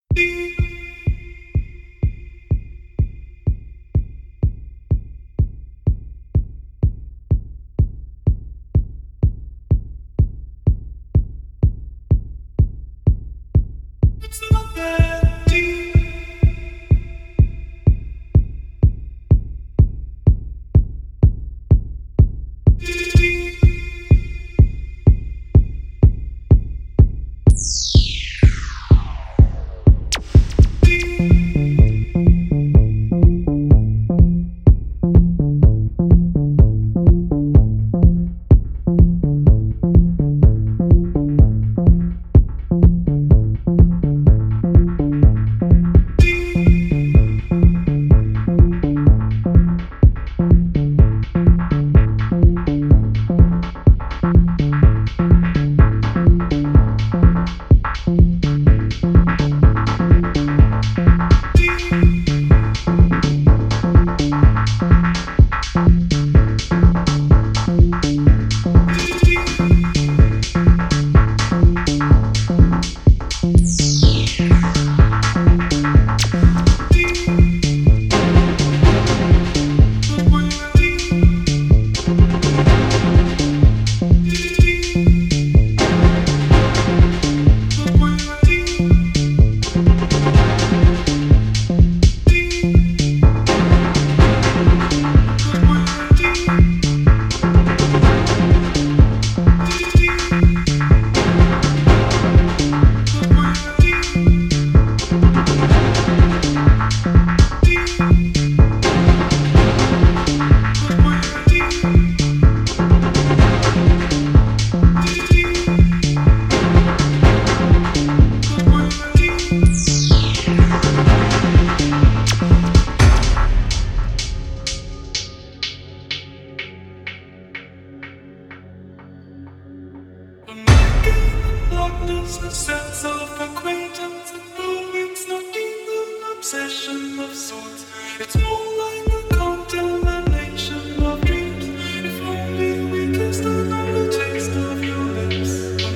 A sense of acquaintance, and though it's not even an obsession of sorts, it's more like a contamination of dreams. If only we could still know the taste of your lips.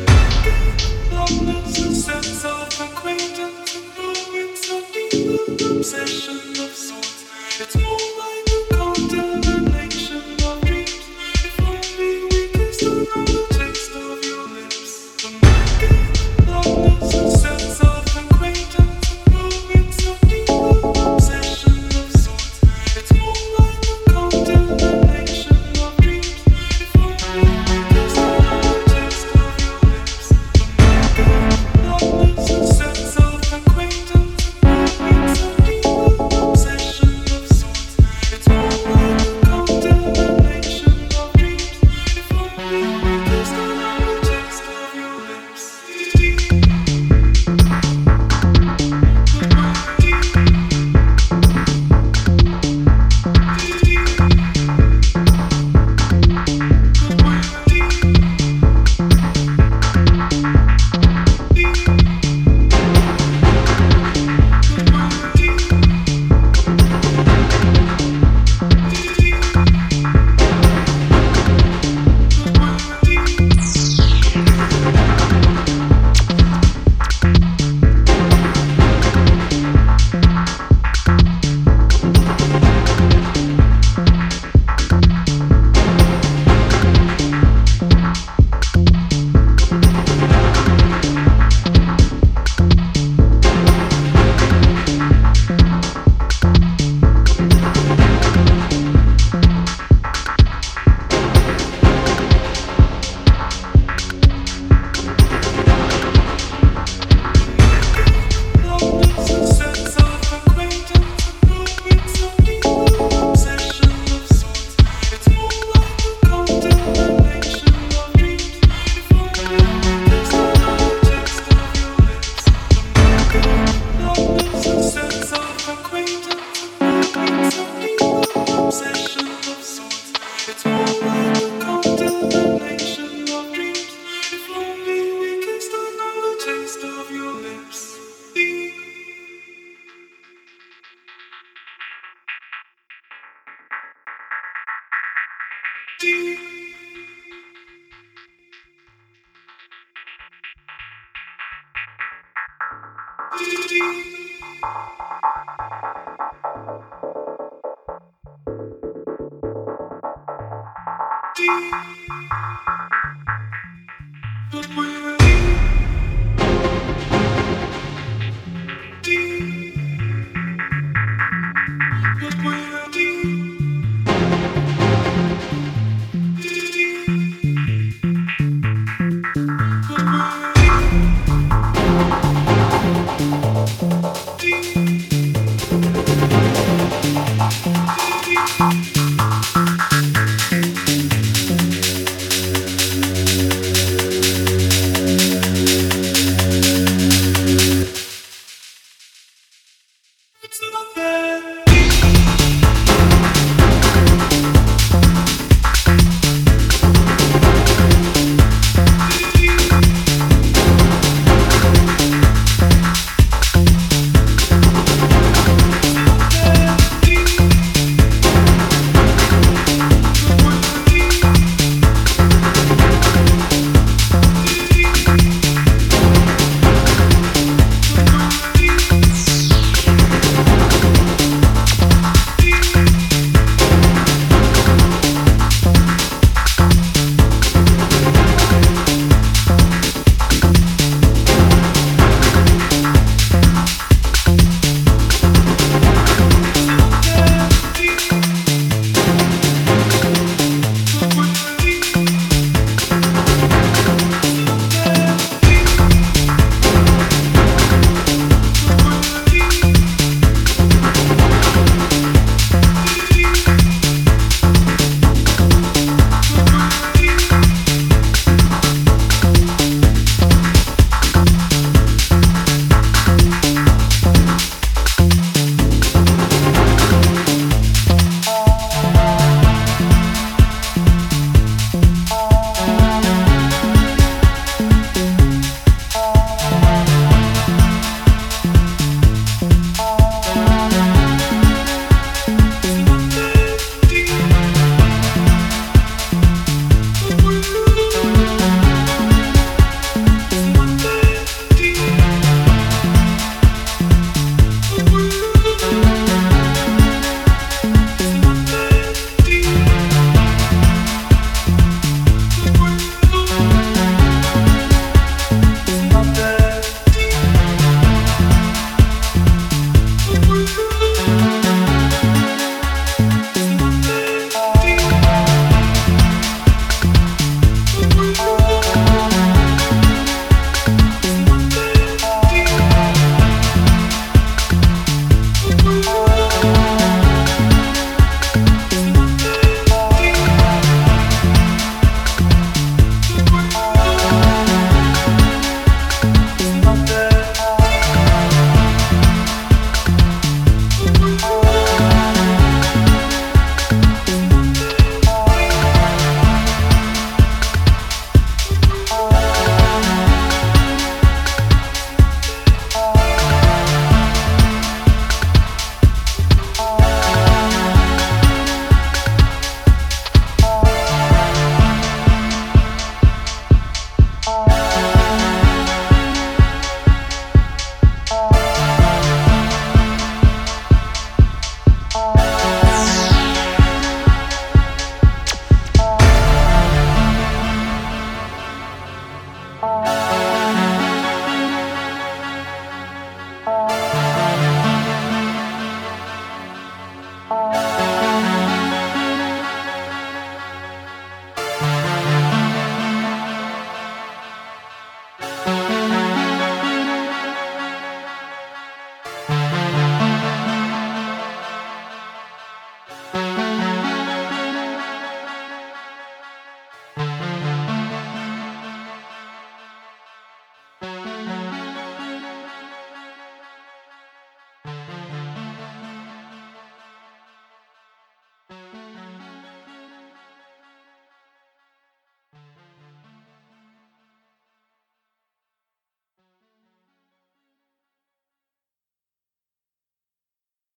Love is a sense of acquaintance, and though it's not even an obsession of sorts, it's more like a contamination of dreams. If only we could still know the taste of your lips. Love is a sense of acquaintance, and though it's not even an obsession of sorts, it's more like a contamination of dreams. If only we could still know the taste of your lips. Love is a sense of acquaintance, and though it's not even an obsession of sorts, it's more like a contamination of dreams. If only we could still know the taste of your lips. Deep. deep.